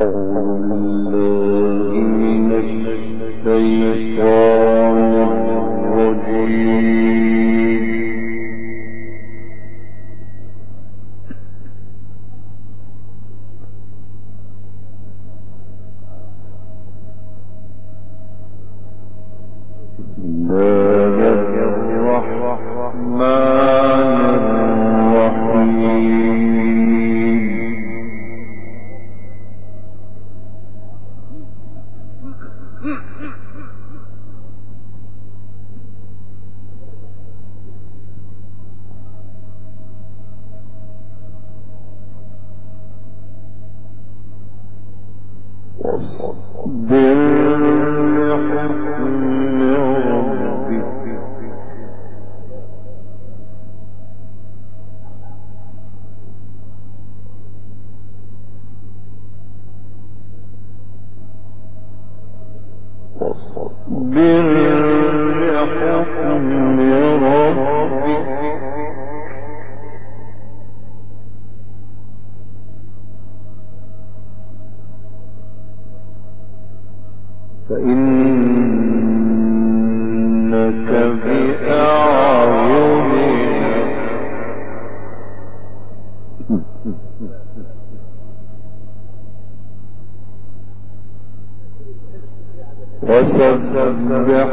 وسبح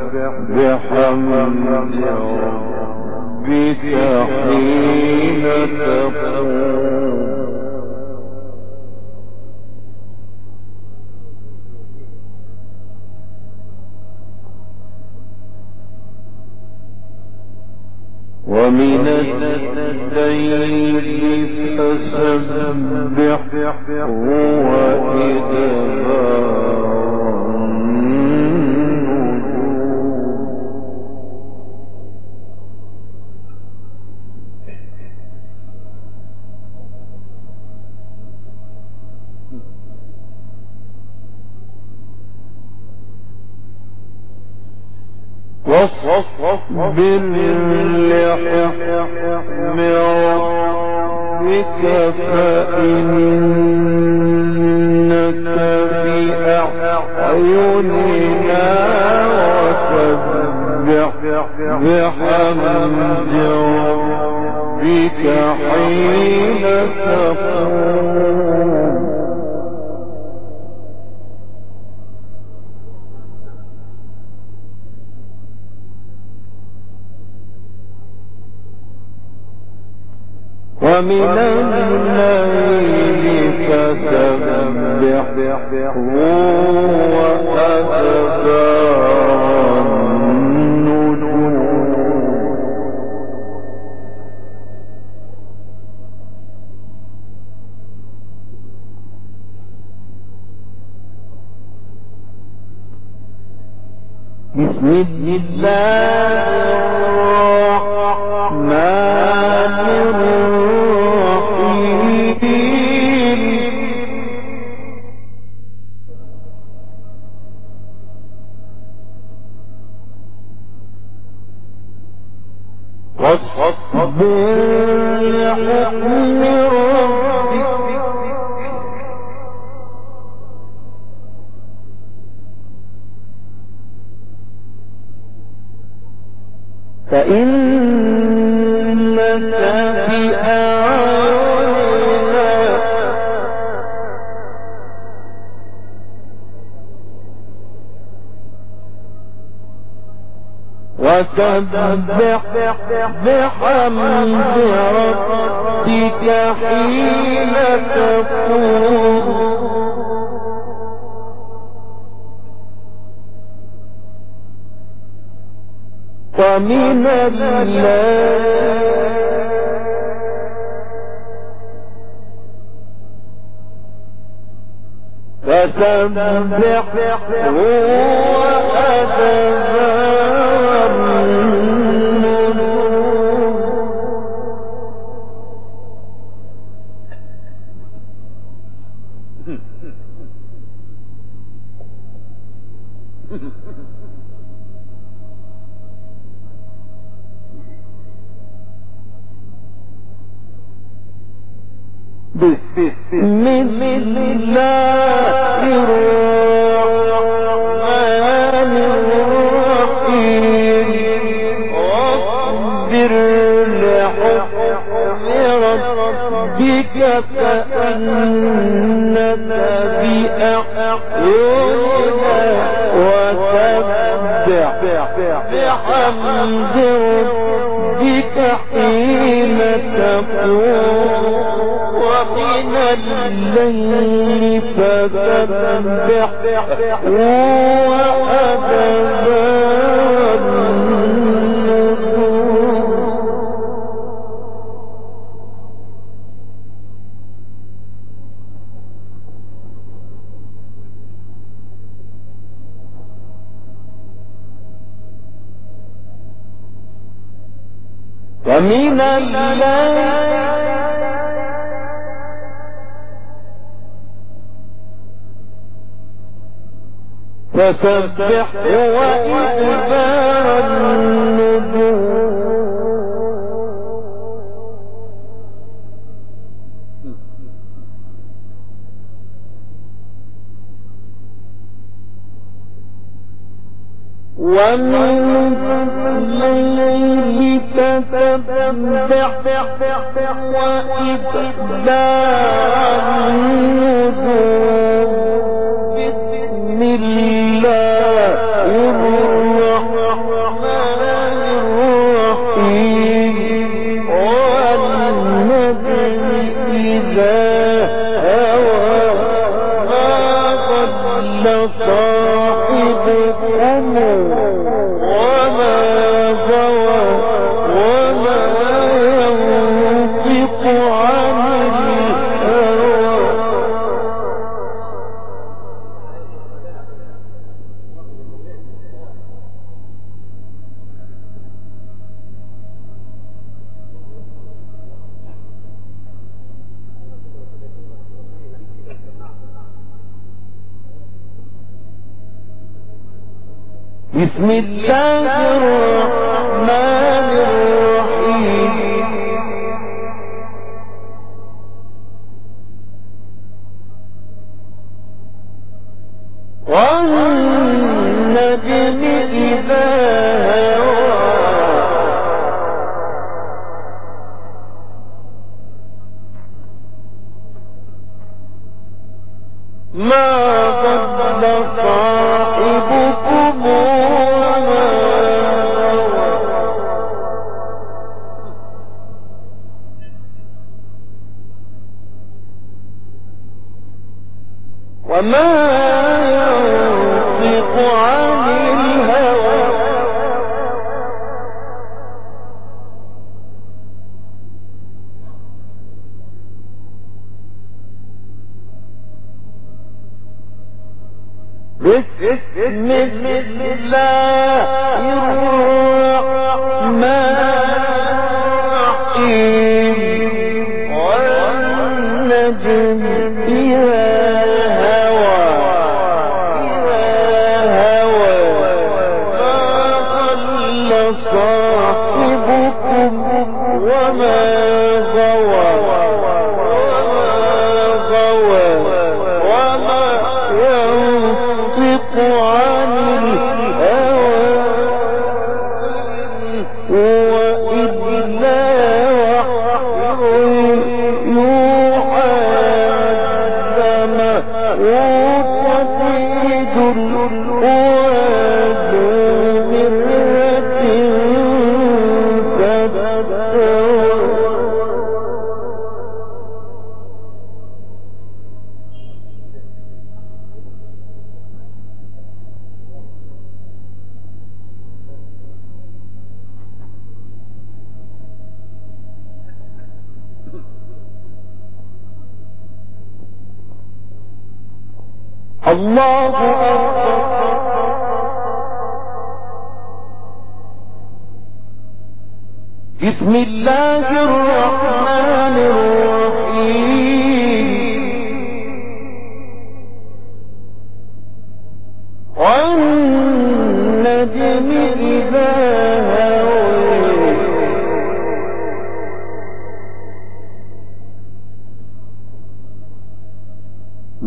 بحمد ربك حين تقوم ومن الليل فسبحه وإدبار واصبر لحكم ربك فإنك بأعيننا وسبح بحمد ربك حين تقوم ومن الليل فسبحه وأدبار النجوم بسم الله الرحمن الرحيم واصبر لحكم ربك فإنك بأعيننا وسبح بحمد ربك حين تقوم ومن الليل فسبحه وأدبار النجوم بسم الله الرحمن الرحيم واصبر لحكم ربك فإنك بأعيننا وسبح بحمد ربك حين تقوم ومن الليل فسبح وأدبار النجوم ومن الليل فسبح وإدبار النجوم ومن الليل فسبح وإدبار النجوم بسم الله الرحمن الرحيم والنجم إذا هوى ما ضل صاحبكم وما غوى وما ينطق عن الهوى بسم الله الرحمن الرحيم والنجم إذا هوى ما ضل صاحبكم وما ينطق عن الهوى بسم الله الرحمن الرحيم والنجم إذا هوى ما ضل صاحبكم وما غوى وما ينطق عن الهوى وإلا يوحى وشديد القوى بمرة تبتر الله أكبر بسم الله الرحمن الرحيم والنجم إذا هوى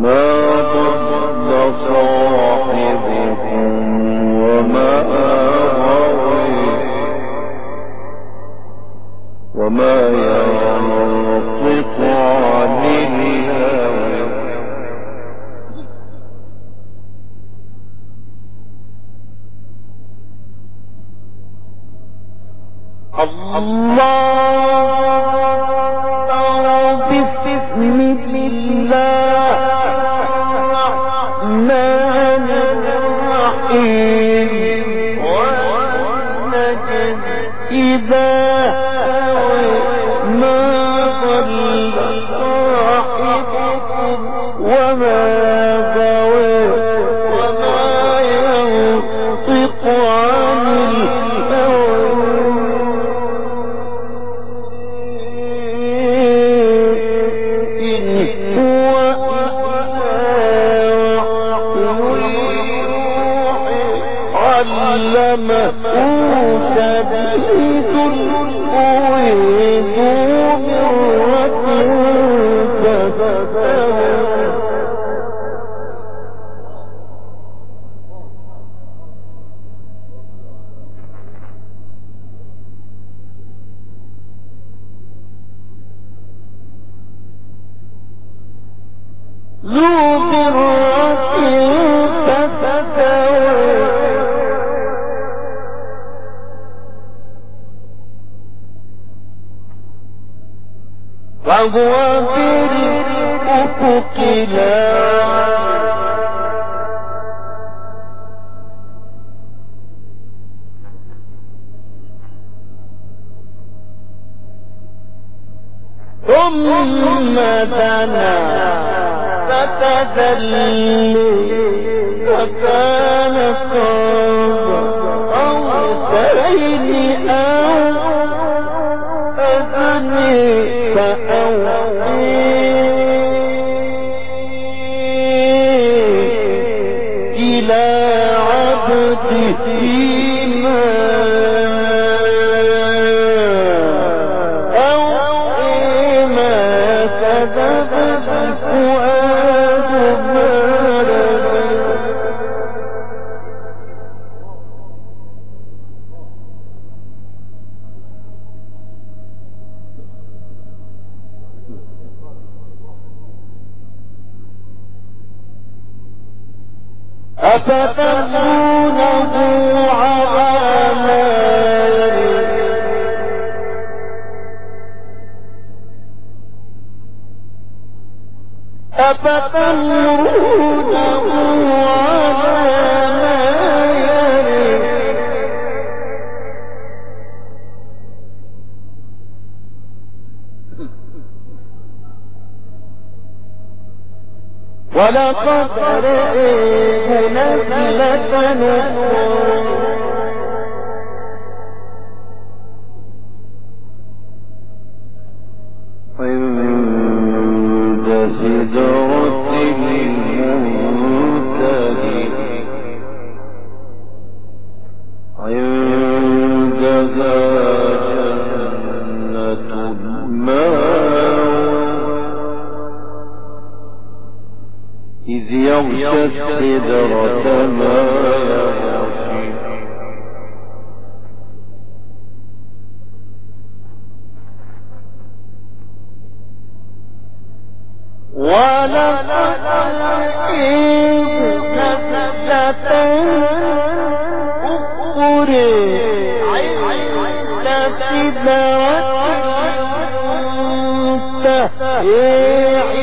وهو بالأفق ثم دنا فتدلي فكان قاب قوسين أو أدنى فأوحي إلى عبده ما أوحي ما كذب الفؤاد ما أفتتلونه على ما أفتتلونه على ما ولقد رأيه نزلة عند سدرة المنتهى عندها جنة المأوى إذ يغشى السدرة ما يغشى ولقد رأيه نزلة أخرى عند سدرة المنتهى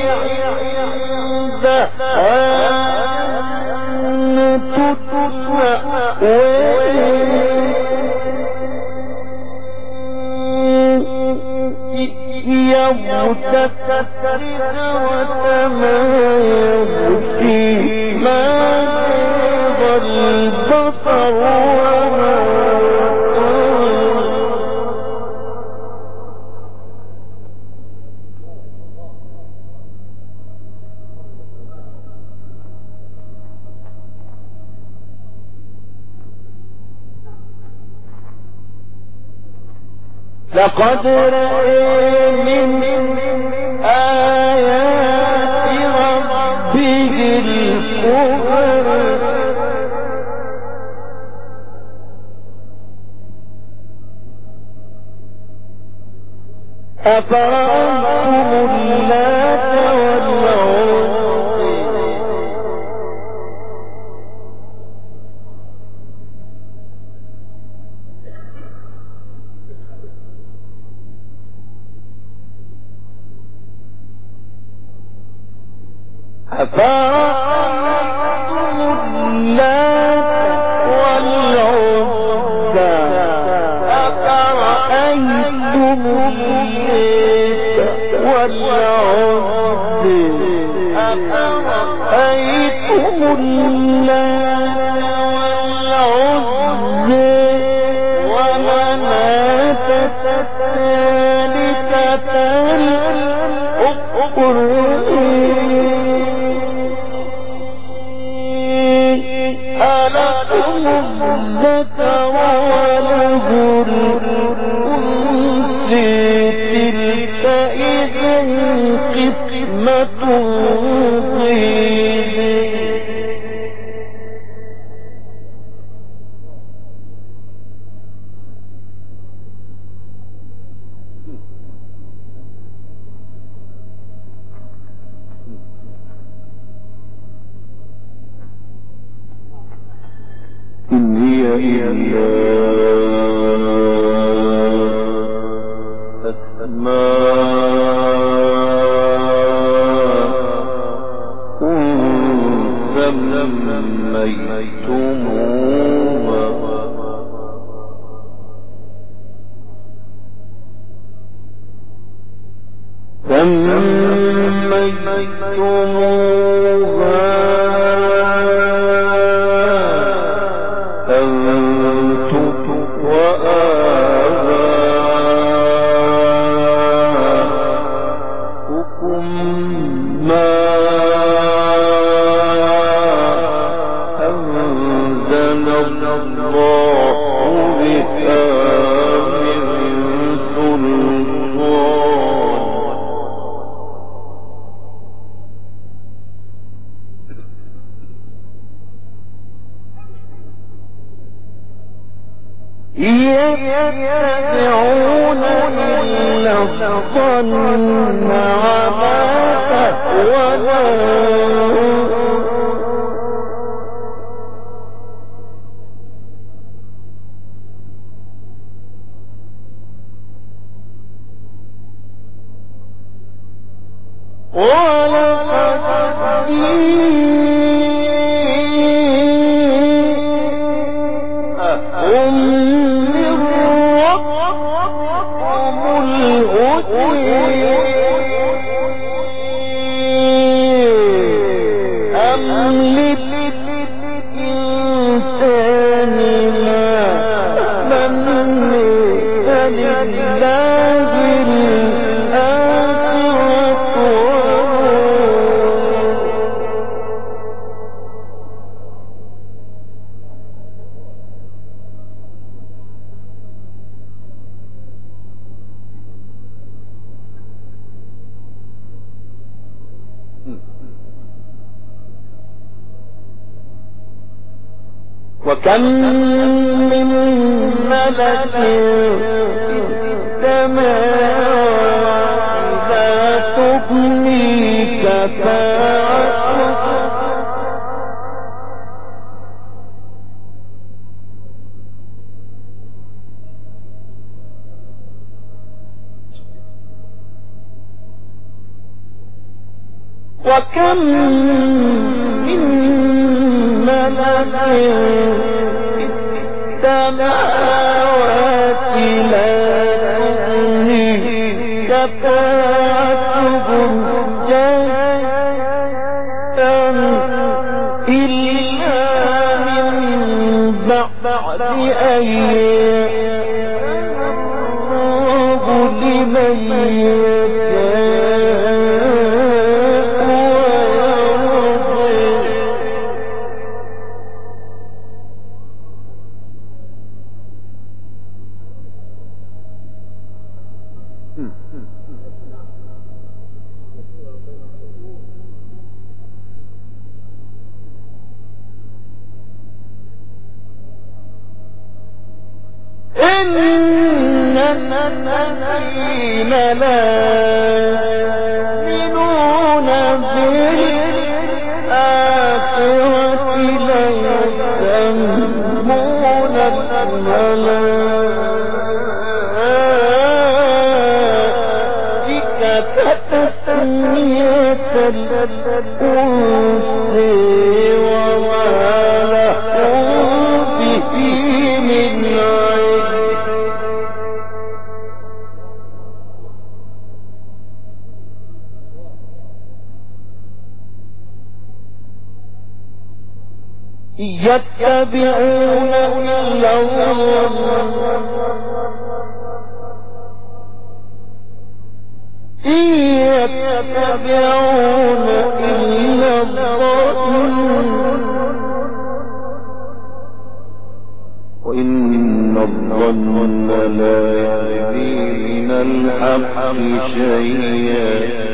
لقد رأى من آيات ربه أفرأيتم اللات والعزى أفرأيتم اللات والعزى أفرأيتم والعزى أفرأيتم والعزى ومناة الثالثة الأخرى ألكم الذكر وله الأنثى تلك إذا قسمة ضيزى إن هي إلا أسماء سميتموها أنتم وآباؤكم ما أنزل الله بها من سلطان يتبعون إلا الظن وما تهوى ولقد جاءهم من ربهم الهدى أم للإنسان ما تمنى فلله وكم من ملك في السماوات لا تغني شفاعتهم وكم من ملك في السماوات لا تغني شفاعتهم شيئا إلا من بعد أن يأذن الله لمن إن الذين لا يؤمنون بالآخرة ليسمون الملائكة تسمية الأنثى وما لهم به من يتبعون إلا يتبعون إلا الظن وإن الظن لا يهدي من الحق شيئا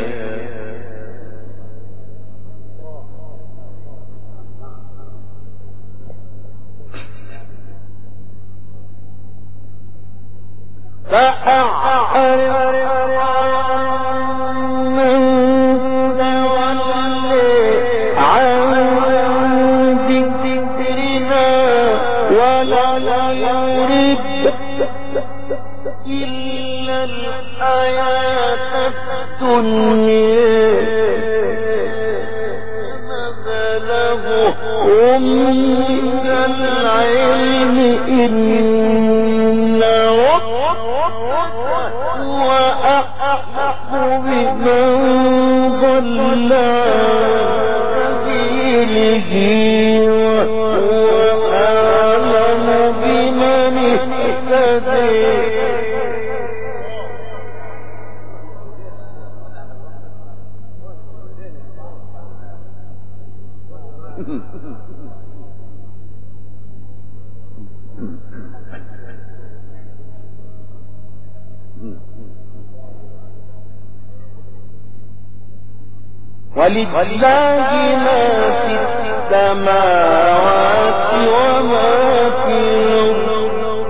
ولله ما في السماوات وما في الأرض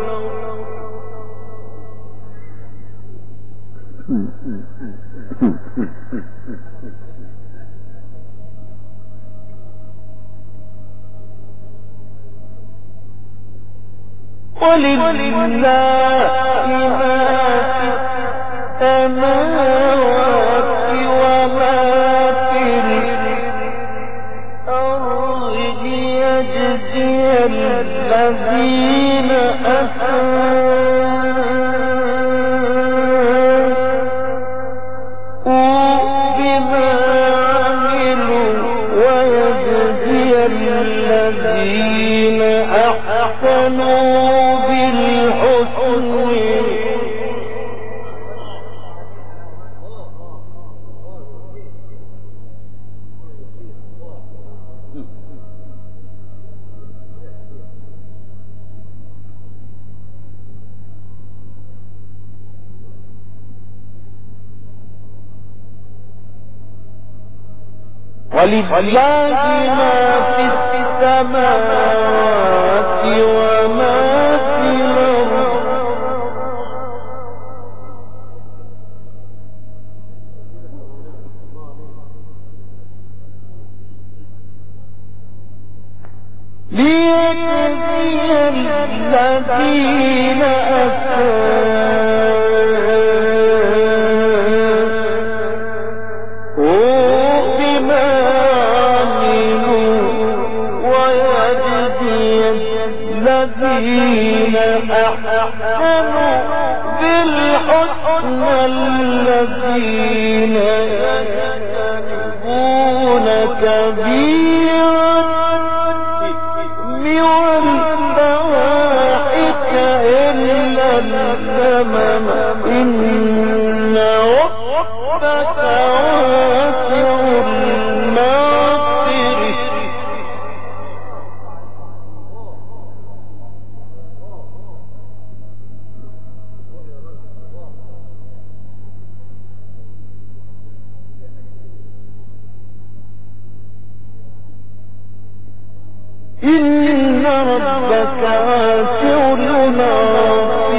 ولله ما في السماوات وما في الأرض ليجزي الذين أساءوا بما عملوا ويجزي الذين أحسنوا بالحسن ولله ما في السماوات وما في الأرض ليجزي الذين أساءوا بما الذين أحسنوا بالحسنى الذين يجتنبون كبيرا من الفواحش إلا اللمم إن ربك واسع المغفرة إن ربك واسع المغفرة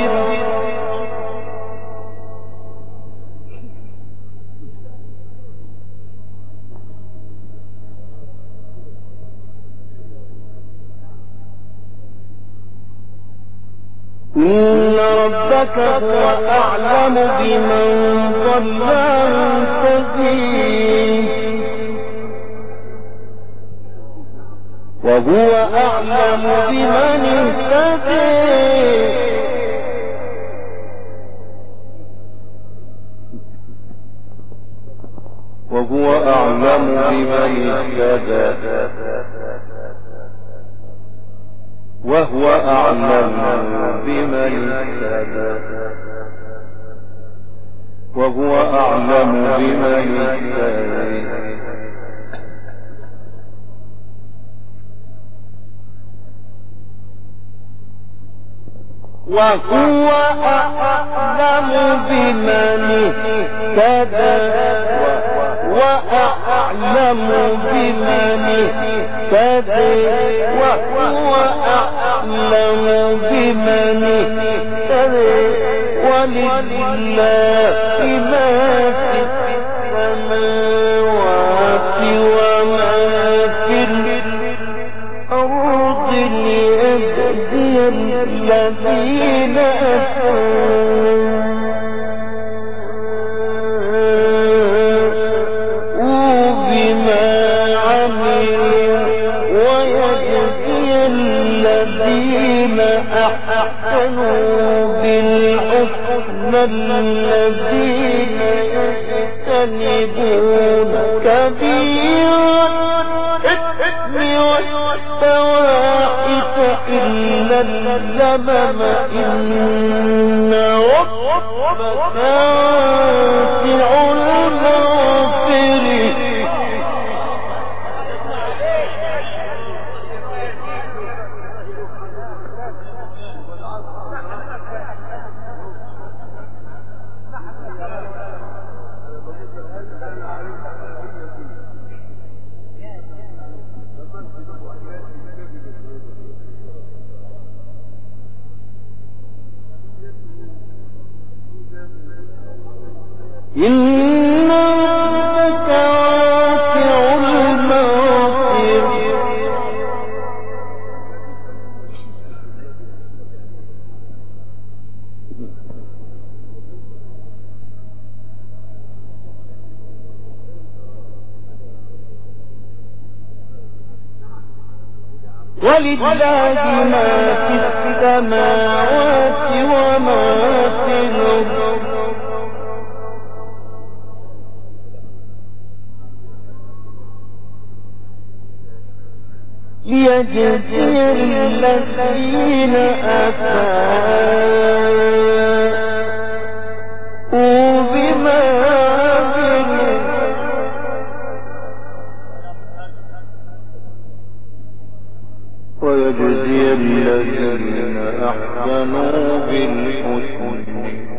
إن ربك هو أعلم بمن ضل عن سبيله وهو أعلم بمن اهتدى وهو أعلم بمن اهتدى وهو أعلم بمن اهتدى وهو أعلم بمن اهتدى وهو أعلم بمن اهتدى وأعلم بمن اهتدى وهو أعلم بمن اهتدى ولله ما في السماوات وما في الأرض ليجزي الذين أحسنوا بالحسنى الذين يجتنبون كبير الإثم والفواحش إلا اللمم إن ربك واسع المغفرة إن ربك واسع المغفرة ولله ما في السماوات وما في الأرض ليجزي الذين أساءوا بما عملوا ويجزي الذين أحسنوا بالحسنى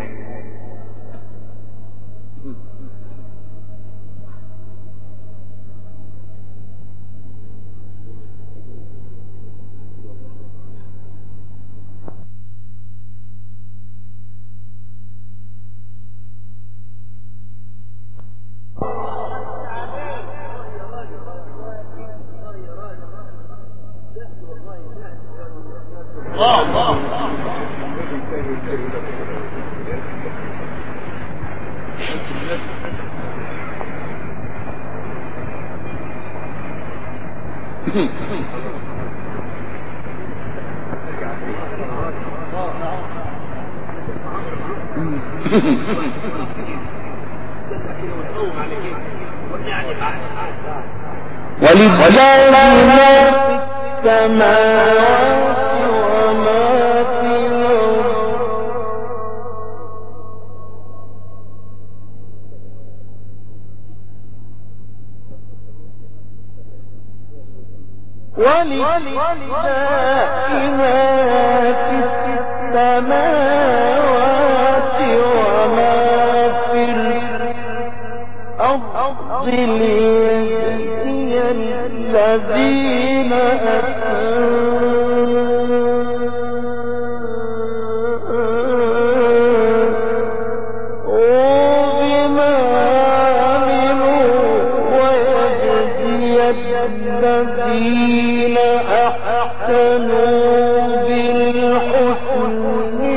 ولله ما في السماوات وما في الأرض ولله ما في السماوات وما في الأرض ليجزي الذين أساءوا بما عملوا ويجزي الذين أحسنوا بالحسنى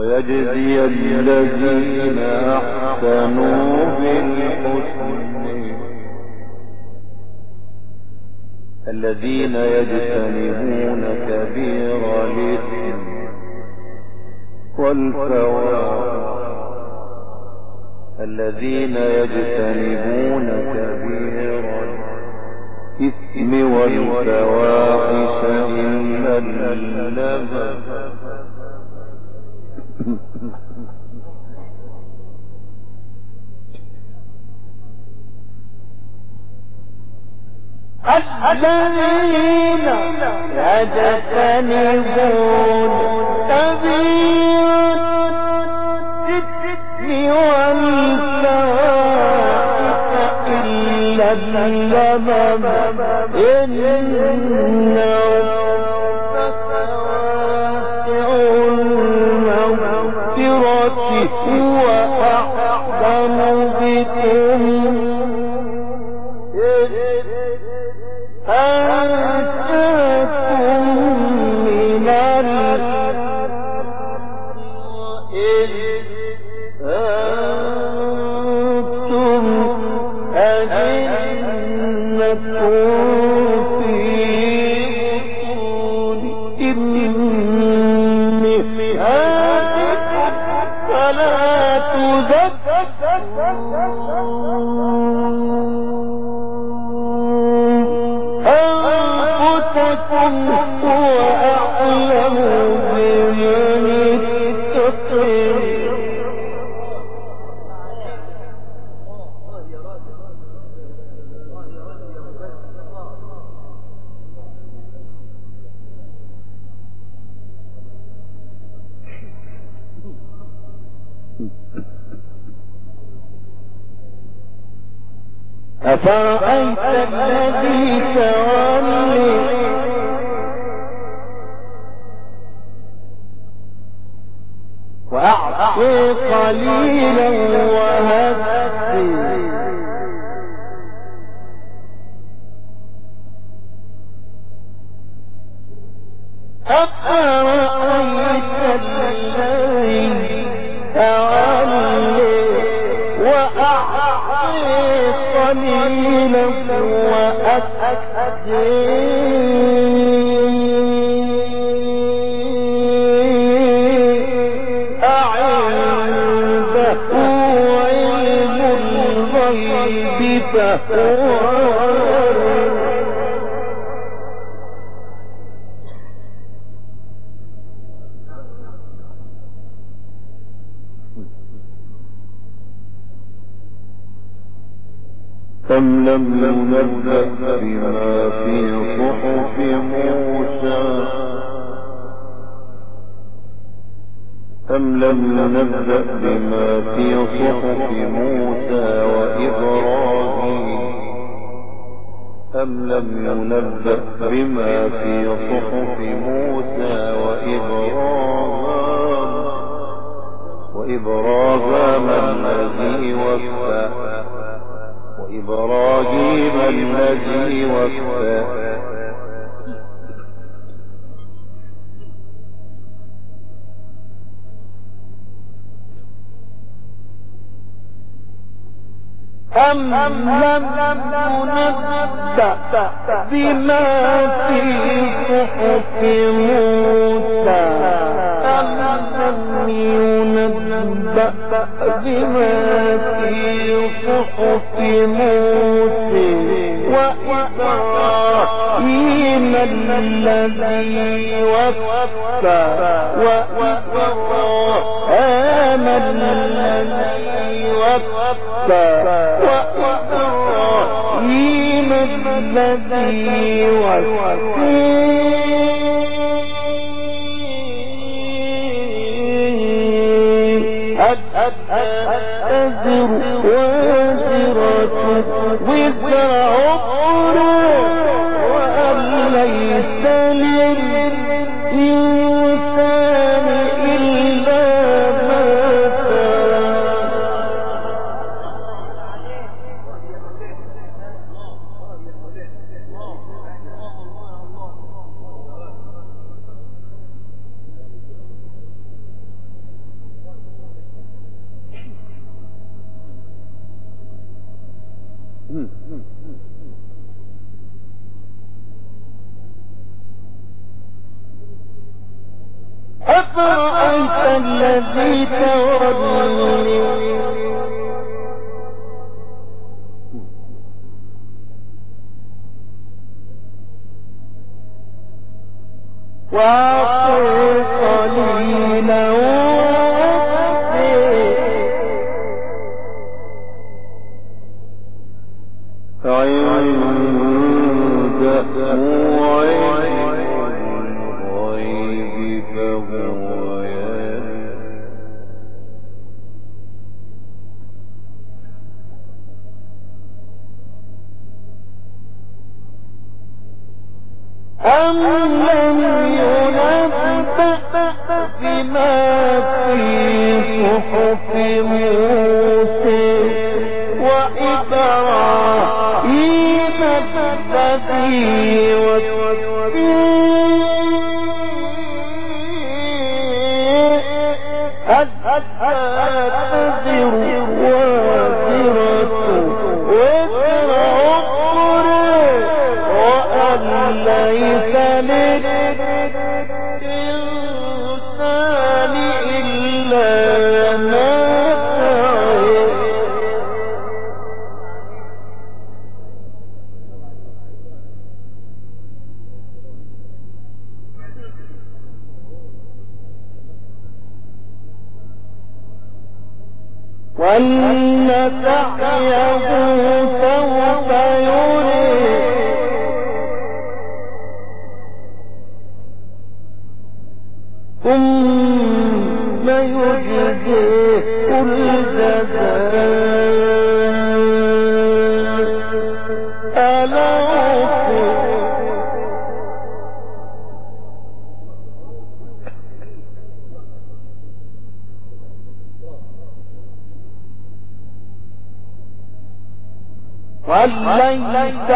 ويجزي الذين أحسنوا بالحسن الذين يجتنبون كبير الإثم والفواحش الذين يجتنبون كبير الإثم والفواحش إلا اللمم الذين يجتنبون كبير الإثم والفواحش إلا اللمم إن ربك واسع المغفرة هو أحسن بكم أنتم من أنتم أجنكم في أمهاتكم فلا تزكوا أنفسكم هو أعلم بمن اتقى أفرأيت الذي تولي وأعطي قليلا وهدي أفرأيت الذي تولي وأعطي قليلا وأكدي أعنده علم الغيب فهو أم لم ننبأ بما في صحف موسى أم لم ننبأ بما في صحف موسى وإبراهيم أم لم ينبأ بما في صحف موسى وإبراهيم الذي وفى وإبراهيم الذي وفى أم لم ننبأ بما في صحف موسى أم لم ينبأ بما في صحف موسى وإبراهيم الذي وفى وإبراهيم الذي وفى وإبراهيم الذي وفى أزر وازرة وزر أخرى وأن ليس للإنسان إلا ما سعى أفرأيت الذي تولي وأعطي قليلا عند الغيب فهو أم لم ينبأ بما في صحف موسى وإبراهيم الذي تزر وازرة وزر أخرى وأن ليس للإنسان إلا ما سعى وأن سعيه سوف يرى ثم يجزيه الجزاء الأوفى وليس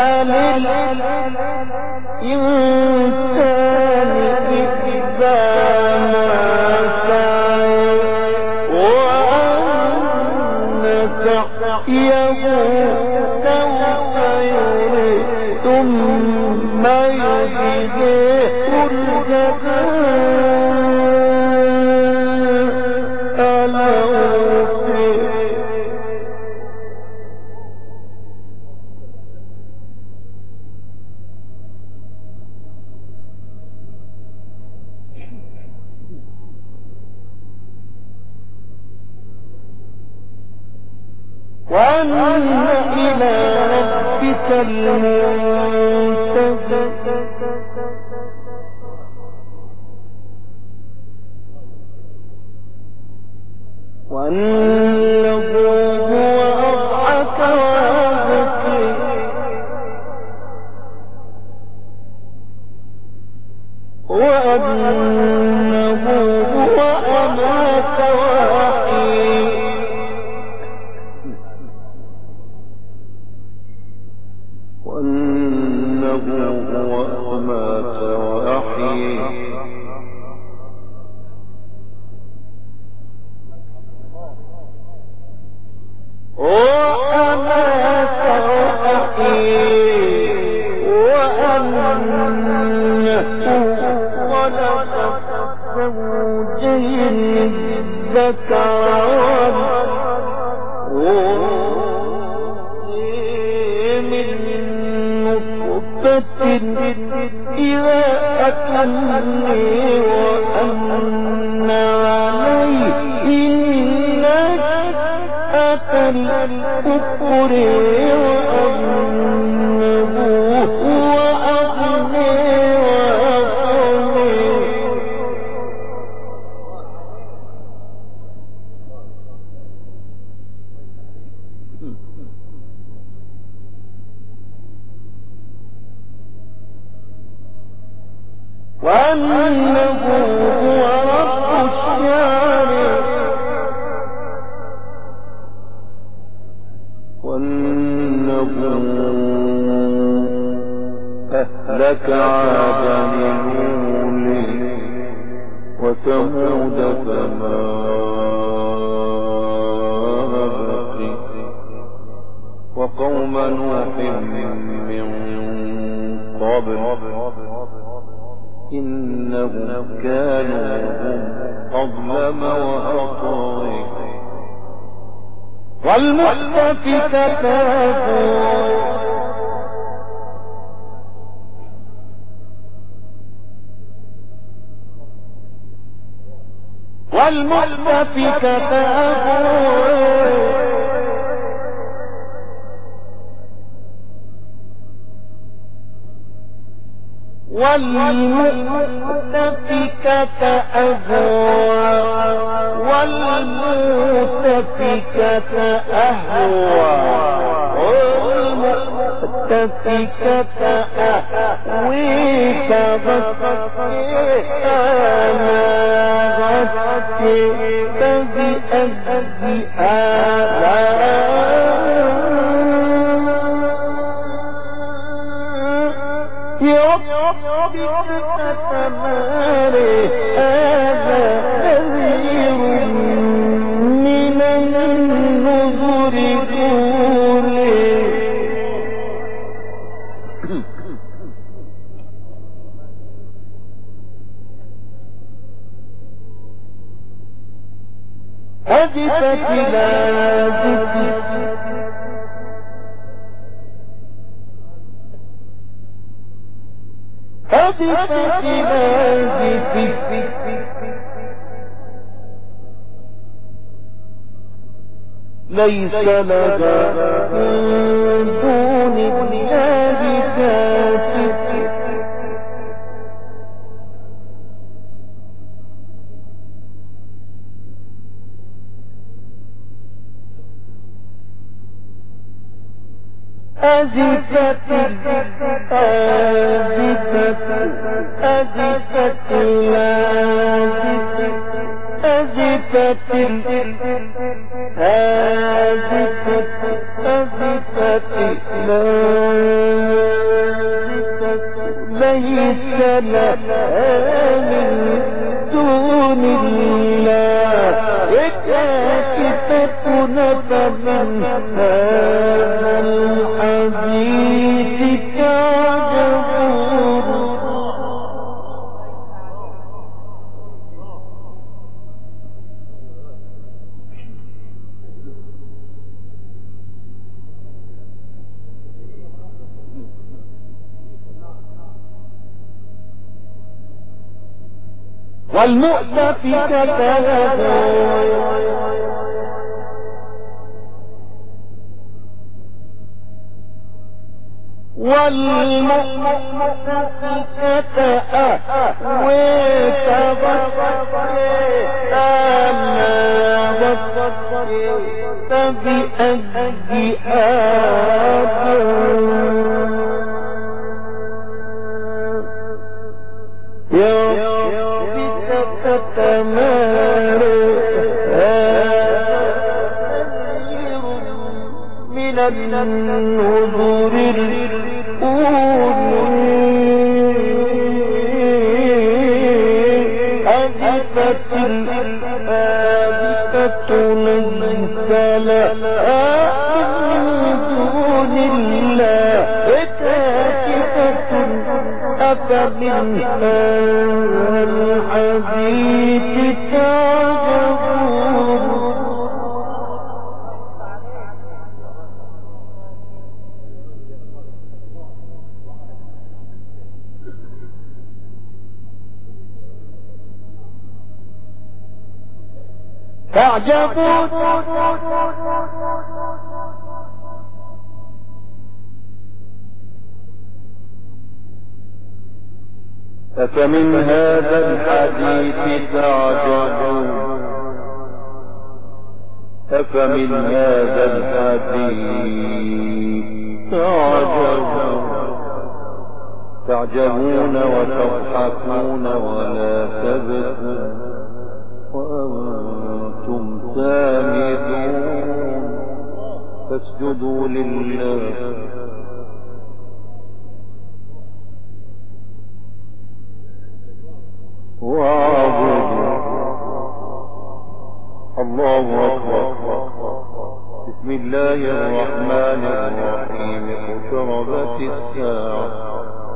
للإنسان إذا ما سعى وأن سعيه سوف يرى ثم يجزيه الجزاء الأوفى وأن إلى ربك المنتهى وأنه هو أضحك وأبكى وأنه هو أمات وأحيا وأنه هو أمات وأحيا وأمات وأحيا وأنه خلق الزوجين الذكر إذا أتني وأن عليه نشأة الكفر وأنه هو أغني وأقوي وأنه هو رب الشعر وأنه أهلك عادا لنوح وثمود فما قوم نوح من قبل إنهم كانوا هم أظلم وأطغى والمؤتفكة والمؤتفكة أهوى والمؤتفكة أهوى والمؤتفكة أهوى فبأي ربك فتماري هذا نذير من النذر الأولى أزفت لازفت أزفت لازفت ليس لها من دون الله كاشف أزفت أزفت أزفت لازفت أزفت أزفت أزفت لازفت ليس لها من دون الله كاشفة فمن هذا الحديث تعجبون والمؤتفكة والمؤتفكة أهوى فبأي ربك تتمارى نذير من النذر الأولى أزفت الآزفة ليس لها من دون الله كاشفة أفمن هذا الحديث تعجبون تعجبون أفمن هذا الحديث تعجبون أفمن هذا الحديث تعجبون وتضحكون ولا تبكون وأنتم سامدون فاسجدوا لله واعبدوا الله أكبر. بسم الله الرحمن الرحيم. اقتربت الساعة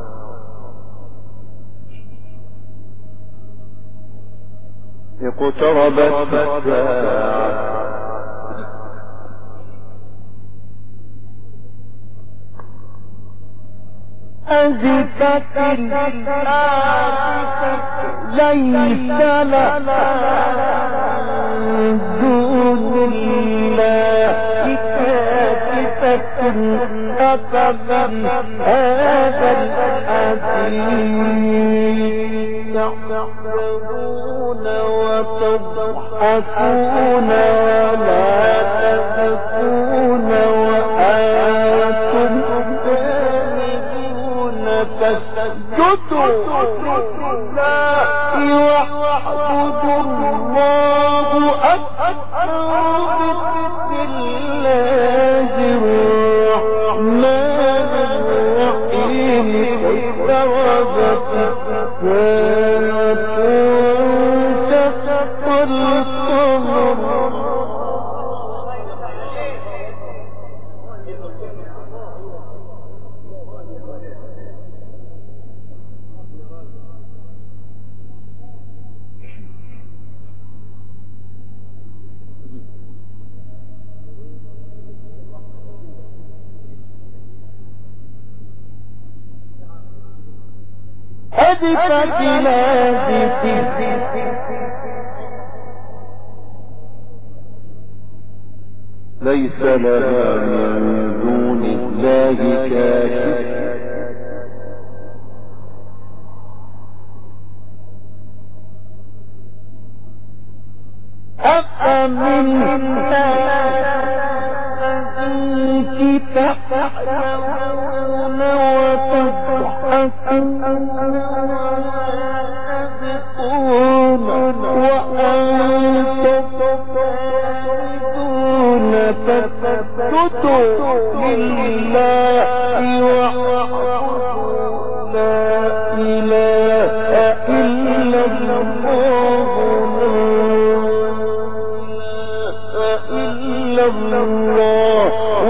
اقتربت الساعة أزفت ليس لها دون الله كاشفة أفمن هذا الحديث تعلمون وتضحكون ولا تبكون وأنتم فاسجدوا لله واعبدوا الله أكبر بسم الله الرحمن الرحيم اقتربت الساعة وانشق القمر أزفت لازفة ليس لها من دون الله كاشف أفمن الذي تحيون وتضحكون وأنتم تعبدون فاسجدوا لله واعبدوا لا إله إلا الله لا إلا الله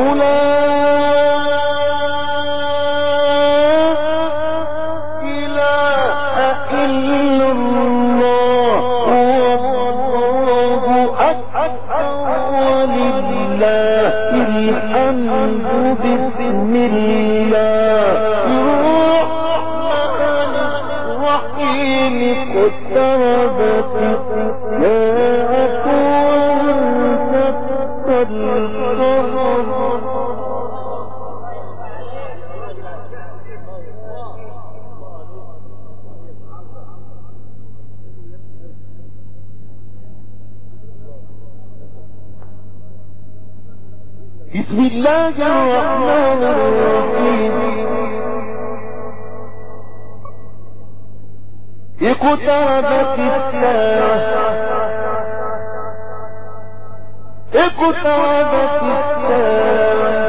بسم الله الرحمن الرحيم اقتربت الساعة وانشق القمر بسم الله الرحمن الرحيم اقتربت الساعة اقتربت الساعة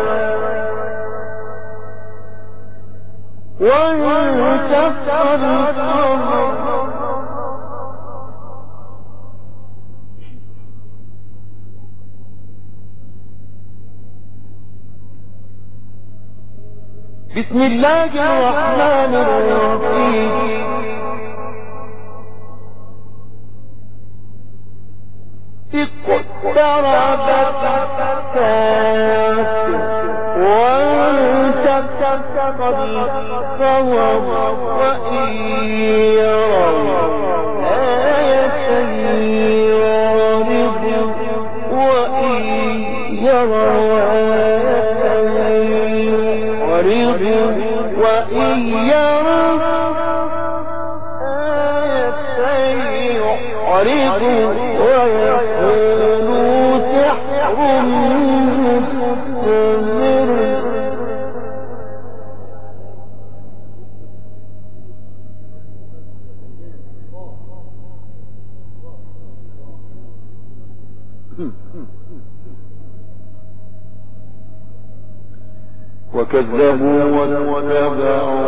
وانشق القمر بسم الله الرحمن الرحيم اقتربت الساعة وانشق القمر وإن يروا آية يعرضوا وإن يروا وإن يروا يعرضوا ويقولوا سحر مستمر وكذبوا واتبعوا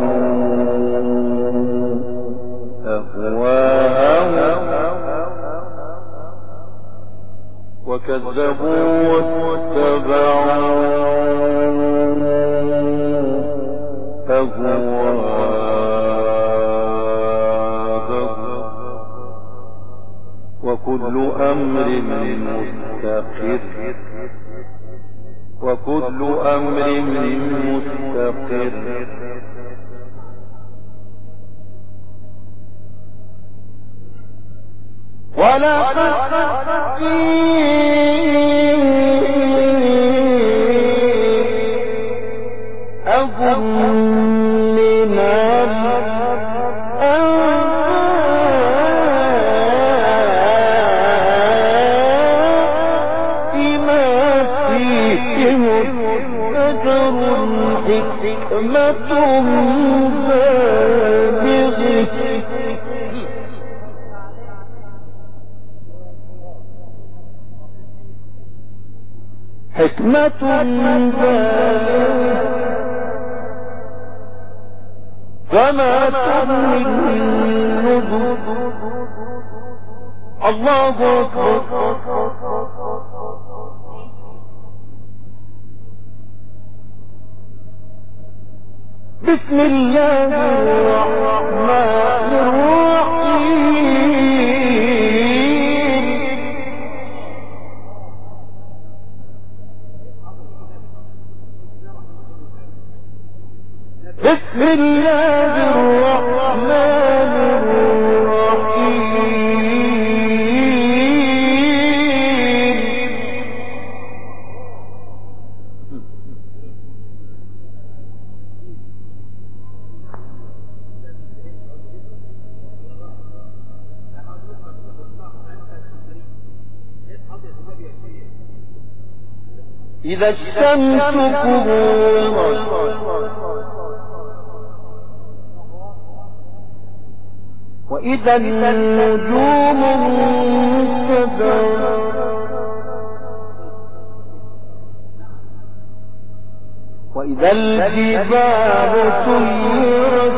أهواءهم وكذبوا واتبعوا أهواءه وكل أمر مستقر وكل أمر مستقر ولقد حكمة بالغة فما تغني النذر الله أكبر بسم الله الرحمن الرحيم بسم الله الرحمن الرحيم إذا الشمس كورت وإذا النجوم انكدرت وإذا الجبال سيرت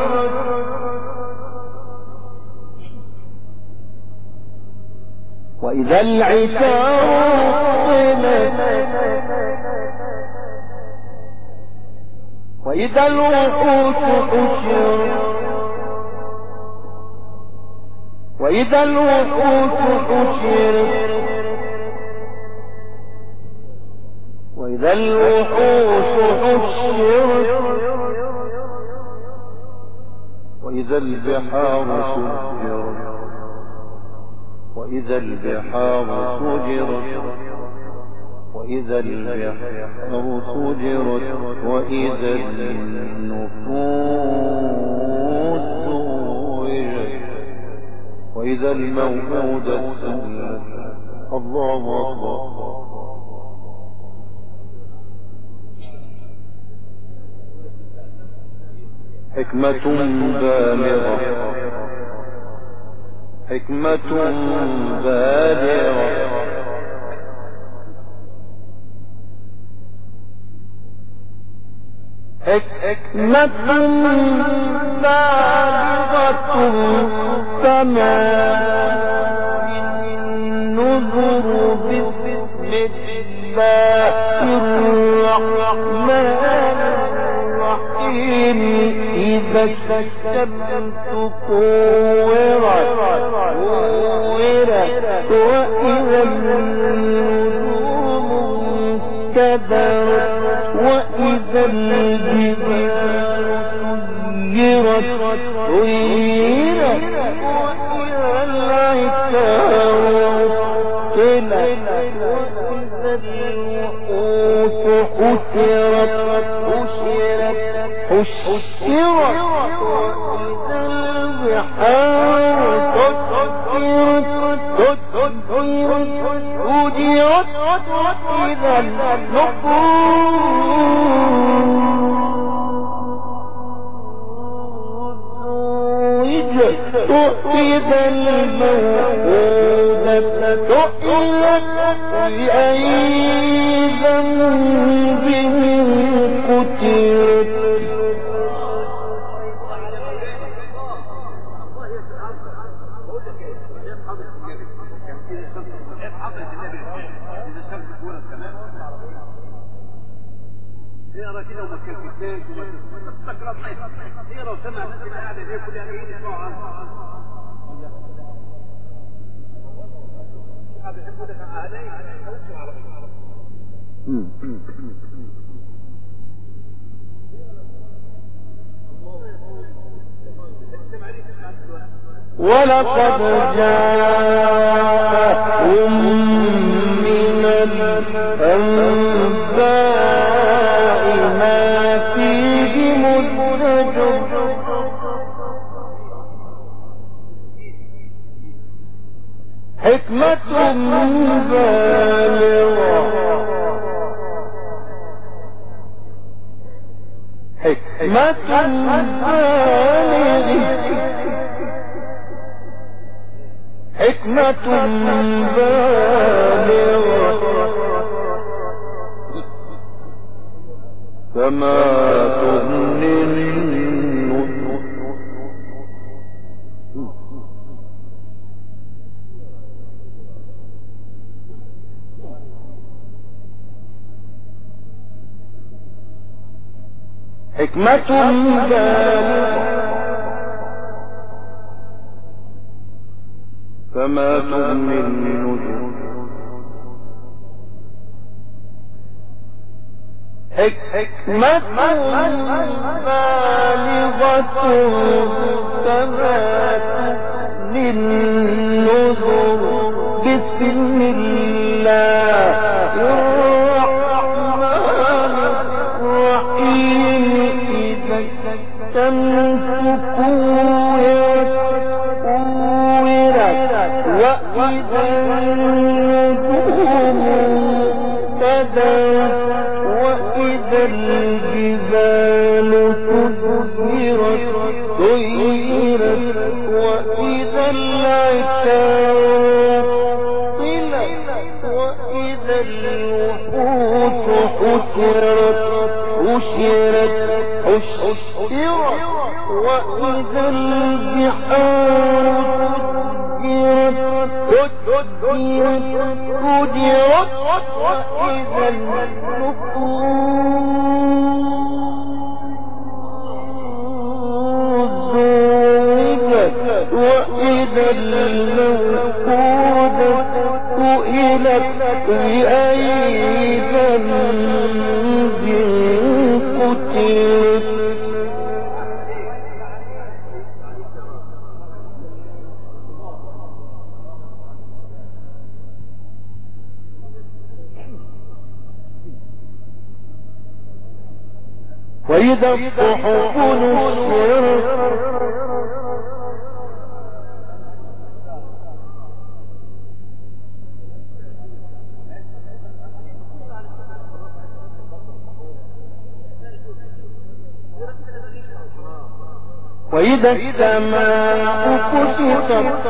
وإذا العشار طلت وإذا الوحوش حشرت وإذا الوحوش حشرت وإذا الوحوش حشرت وإذا البحار سجرت وإذا البحار سجرت وإذا البحار سجرت وإذا النفوس زوجت وإذا الموءودة سئلت الله أكبر حكمة بالغة حكمة بالغة حكمة بالغة فما النذر بسم الله الرحمن الرحيم إذا الشمس كورت وإذا النجوم انكدرت وإذا الجبال سيرت وإذا العشار طلت وإذا الوحوش حشرت وإذا البحار سجرت وإذا النفوس وإذا الموءودة سئلت بأي ذنب قتلت اقرا كده وما تكلمش هي لو سمع الناس اللي قاعده دي كلها جايين يسمعوا عنها هذا يحبوا لك علي او عربي ولقد جاءهم من الأنباء ما فيه مزدجر حكمة بالغة حكمة بالغة فما تغني النذر حكمة بالغة فما تغني النذر حكمة بالغة فما تغني النذر بسم الله الرحمن الرحيم إذا الشمس كورت وإذا النجوم انكدرت وإذا الجبال سيرت وإذا العشار طلت وإذا الوحوش حشرت وإذا البحار قدرت وإذا النفوس زوجت وإذا الموءودة سئلت بأي ذنب قتلت وإذا الصحف نشرت وإذا السماء كشطت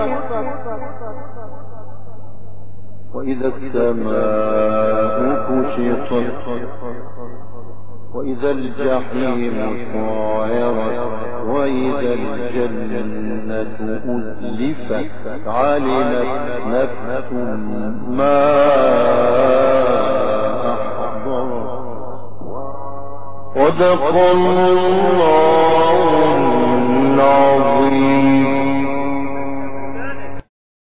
وإذا السماء كشطت وإذا الجحيم سعرت وإذا الجنة أزلفت علمت نفس ما أحضرت صدق الله